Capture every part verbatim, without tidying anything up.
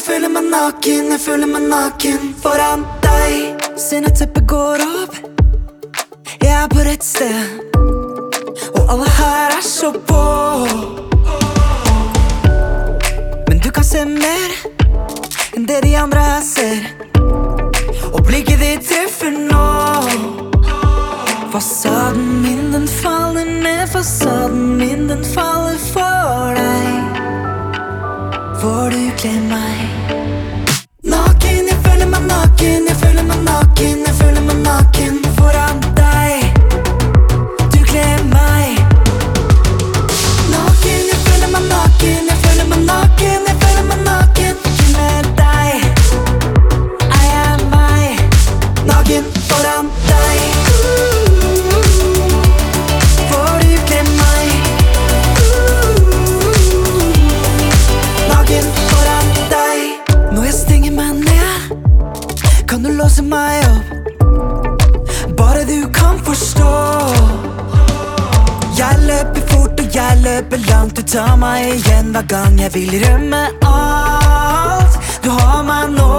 jeg føler meg naken, jeg føler meg naken foran deg. Sceneteppet går opp, jeg er på rett sted, og alle her er så på. Men du kan se mer enn det de andre her ser, og blikket ditt treffer nå. Fasaden min, den faller ned, fasaden min, den faller for deg. Får du kle meg naken, jeg føler meg naken, jeg føler meg naken, jeg føler meg naken foran deg. Du kler meg naken, jeg føler meg naken, jeg føler meg naken, jeg føler meg naken. Ikke med deg, er jeg meg, naken foran deg. Får du kle meg naken foran deg. Når jeg stenger meg ned, kan du låse meg opp, bare du kan forstå. Jeg løper fort og jeg løper langt, du tar meg igjen hver gang jeg vil rømme alt. Du har meg nå.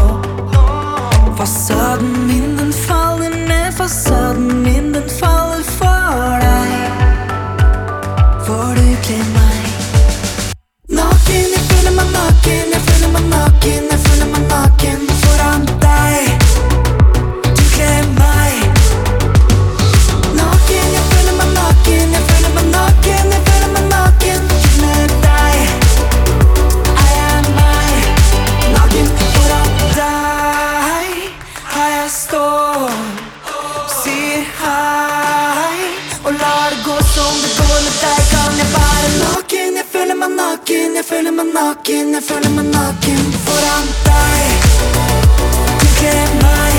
Fasaden min, den faller ned, fasaden min, den faller for deg. Får du kle meg naken, jeg føler meg naken, jeg føler meg naken, jeg føler meg naken foran deg. Du kler meg naken, jeg føler meg naken, jeg føler meg naken, jeg føler meg naken. Ikke med deg, er jeg meg, naken foran deg. Her jeg står, sier hei, og lar det gå som det går med deg. Kan jeg være naken, jeg føler meg naken, jeg føler meg naken, jeg føler meg naken foran deg. Du kler meg